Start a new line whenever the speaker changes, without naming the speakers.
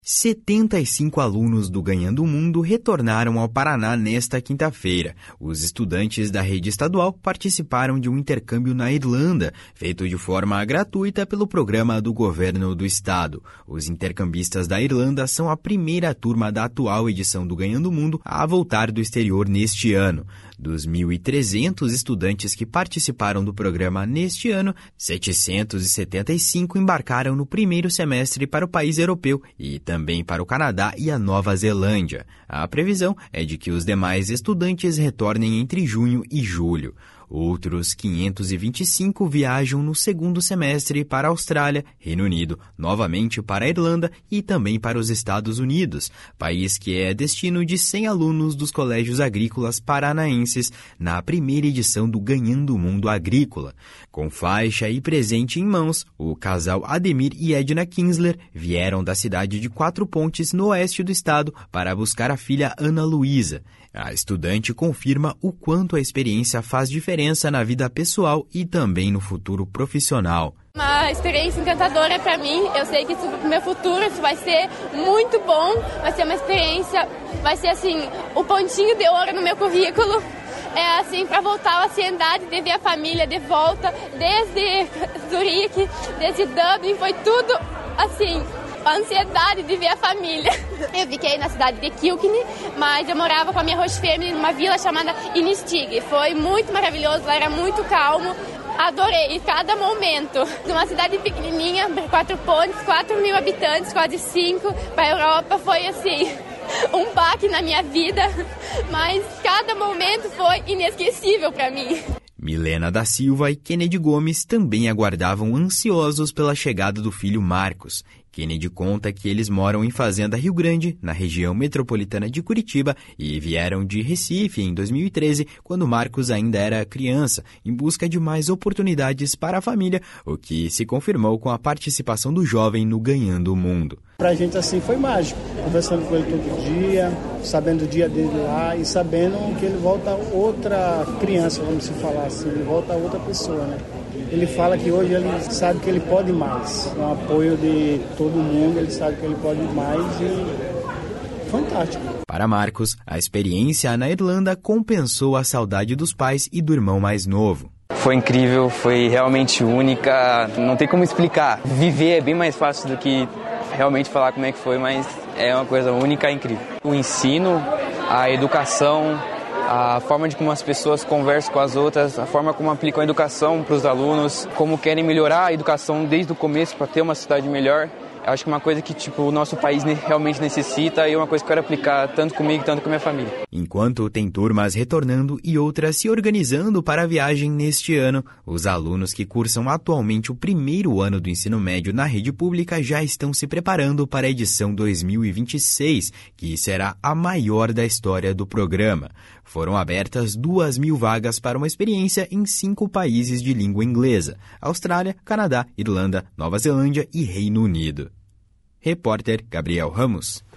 75 alunos do Ganhando o Mundo retornaram ao Paraná nesta quinta-feira. Os estudantes da rede estadual participaram de um intercâmbio na Irlanda, feito de forma gratuita pelo programa do governo do estado. Os intercambistas da Irlanda são a primeira turma da atual edição do Ganhando o Mundo a voltar do exterior neste ano. Dos 1.300 estudantes que participaram do programa neste ano, 775 embarcaram no primeiro semestre para o país europeu e também para o Canadá e a Nova Zelândia. A previsão é de que os demais estudantes retornem entre junho e julho. Outros 525 viajam no segundo semestre para a Austrália, Reino Unido, novamente para a Irlanda e também para os Estados Unidos, país que é destino de 100 alunos dos colégios agrícolas paranaenses na primeira edição do Ganhando o Mundo Agrícola. Com faixa e presente em mãos, o casal Ademir e Edna Kinsler vieram da cidade de Quatro Pontes, no oeste do estado, para buscar a filha Ana Luísa. A estudante confirma o quanto a experiência faz diferença na vida pessoal e também no futuro profissional.
Uma experiência encantadora para mim. Eu sei que no meu futuro isso vai ser muito bom, vai ser uma experiência, vai ser assim, o pontinho de ouro no meu currículo. É assim, para voltar à ansiedade de ver a família de volta, desde Zurique, desde Dublin, foi tudo assim, a ansiedade de ver a família. Eu fiquei na cidade de Kilkenny, mas eu morava com a minha host family numa vila chamada Innistig. Foi muito maravilhoso, lá era muito calmo. Adorei cada momento. De uma cidade pequenininha, Quatro Pontes, 4.000 habitantes, quase 5, para a Europa, foi assim, um baque na minha vida, mas cada momento foi inesquecível para mim.
Milena da Silva e Kennedy Gomes também aguardavam ansiosos pela chegada do filho Marcos. Kennedy conta que eles moram em Fazenda Rio Grande, na região metropolitana de Curitiba, e vieram de Recife em 2013, quando Marcos ainda era criança, em busca de mais oportunidades para a família, o que se confirmou com a participação do jovem no Ganhando o Mundo.
Pra gente assim foi mágico, conversando com ele todo dia, sabendo o dia dele lá e sabendo que ele volta outra criança, vamos se falar assim, ele volta outra pessoa, né? Ele fala que hoje ele sabe que ele pode mais, com o apoio de todo mundo, ele sabe que ele pode mais e fantástico.
Para Marcos, a experiência na Irlanda compensou a saudade dos pais e do irmão mais novo.
Foi incrível, foi realmente única, não tem como explicar. Viver é bem mais fácil do que realmente falar como é que foi, mas é uma coisa única e incrível. O ensino, a educação, a forma de como as pessoas conversam com as outras, a forma como aplicam a educação para os alunos, como querem melhorar a educação desde o começo para ter uma cidade melhor. Eu acho que é uma coisa que o nosso país realmente necessita e é uma coisa que eu quero aplicar tanto comigo, tanto com a minha família.
Enquanto tem turmas retornando e outras se organizando para a viagem neste ano, os alunos que cursam atualmente o primeiro ano do ensino médio na rede pública já estão se preparando para a edição 2026, que será a maior da história do programa. Foram abertas 2.000 vagas para uma experiência em 5 países de língua inglesa: Austrália, Canadá, Irlanda, Nova Zelândia e Reino Unido. Repórter Gabriel Ramos.